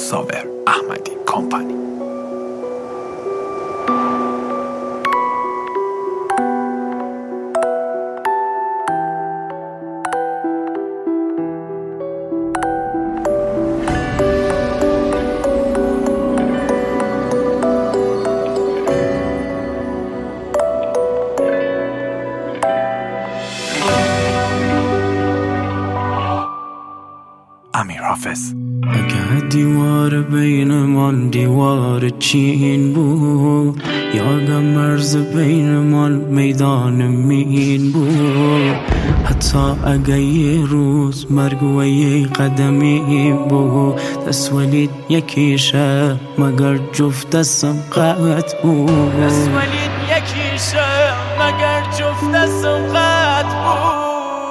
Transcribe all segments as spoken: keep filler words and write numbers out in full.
مصور احمدی کامپانی. امیر حافظ. اگه دیوار بینمان دیوار چین بود، یادم مرز بینمان میدان مین بود. حتی اگه یه روز مرگ و یه قدمی بود، دست ولید یکیشه مگر جفت دستم قط بود. دست ولید یکیشه مگر جفت دستم قط بود.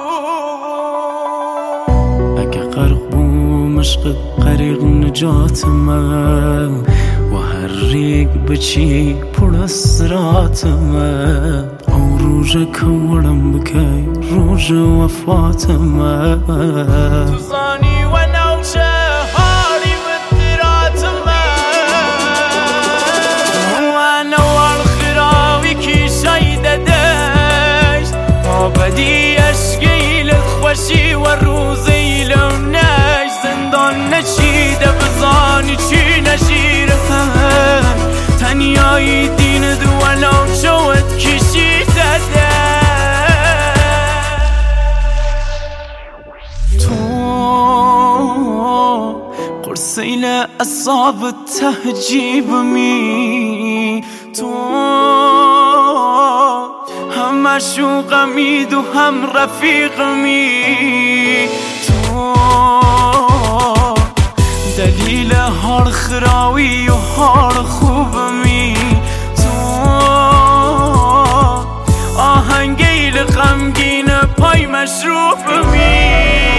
اگه غرق بوم عشق غریق نجات من، و هر ریگ بچی پر اسرات من. او روژه کورم بکی روژه وفات من. تو زانی و نوچه هاری بدرات من. و نوال خراوی کی شایده دشت، ما بدی اشگیل خوشی و روزی لونش. زندان نشیده بزانی چی نشیره تنیایی دین دولو شوت کشیده ده. تو قرصیل اصاب تهجیب می، تو هم مشوقمی دو هم رفیقمی. تو دلیل هر خراوی و هر خوبمی. تو آهنگیل غمگین پای مشروبمی.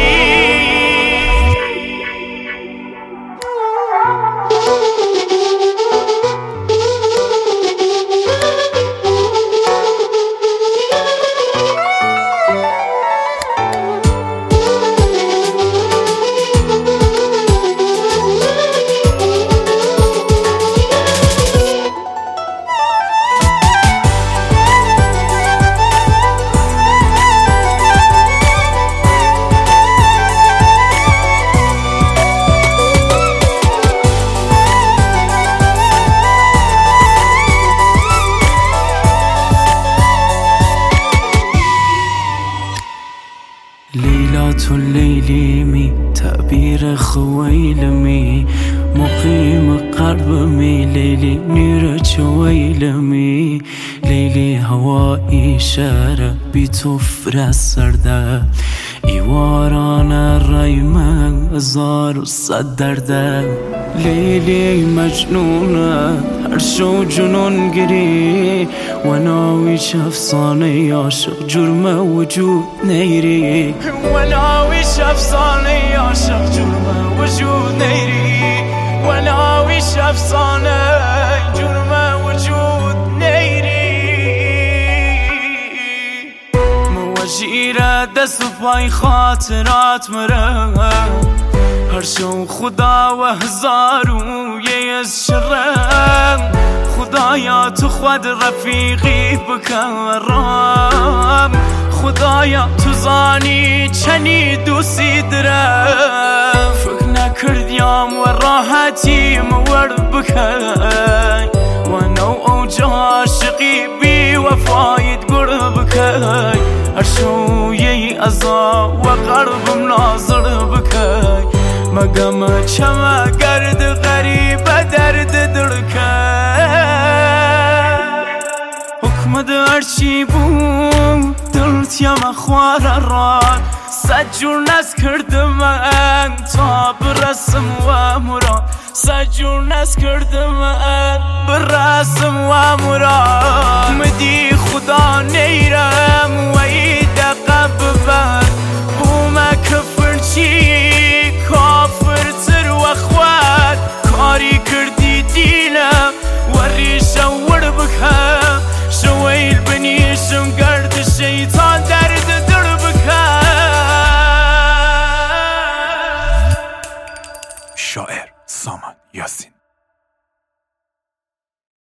ليلات الليل مي تعبير خويلمي، مقيم قلبمي ليلي نير شويلمي. ليلي هوائي شارع بتفر سرده، ایواران رایمه هزار و صد درده. لیلی مجنونه هر شو جنون گیری، و ناویش افسانه عاشق جرم وجود نیری. و ناویش افسانه عاشق جرم وجود نیری. و ناویش افسانه جرم وجود نیری. موجیره دست و پای خاطرات مره، هر شو خدا و هزارو یه از شرم. خدایا تو خود رفیقی بکرم، خدایا تو زانی چنی دوستی درم. فکر نکردیم و راحتی مورد بکی، و نو اوج عاشقی بی وفایت گر بکی. هر شو یه ازا و قربم ناظر بکی، مگم چما گرد غریب درد درکه. حکم درچی بود دلت یم خوار راد، صد جور نز کردم من تا برسم و مراد. صد جور نز کردم من برسم و مراد. مدی خدا نیرم و ای دقه ببر، بوم کفر چی کافر تر و خواد. کاری کردی دینم و ریشه ور بکم، شویل بنیشم گرد شیطان درد در بکم. شاعر سامان یاسین.